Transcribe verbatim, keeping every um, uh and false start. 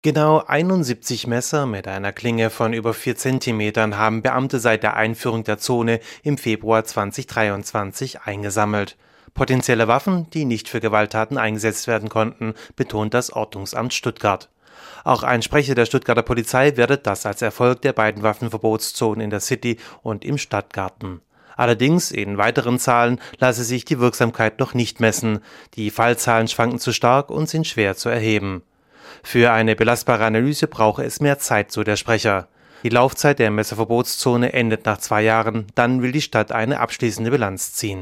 Genau einundsiebzig Messer mit einer Klinge von über vier Zentimetern haben Beamte seit der Einführung der Zone im Februar zweitausenddreiundzwanzig eingesammelt. Potenzielle Waffen, die nicht für Gewalttaten eingesetzt werden konnten, betont das Ordnungsamt Stuttgart. Auch ein Sprecher der Stuttgarter Polizei wertet das als Erfolg der beiden Waffenverbotszonen in der City und im Stadtgarten. Allerdings, in weiteren Zahlen lasse sich die Wirksamkeit noch nicht messen. Die Fallzahlen schwanken zu stark und sind schwer zu erheben. Für eine belastbare Analyse brauche es mehr Zeit, so der Sprecher. Die Laufzeit der Messerverbotszone endet nach zwei Jahren, dann will die Stadt eine abschließende Bilanz ziehen.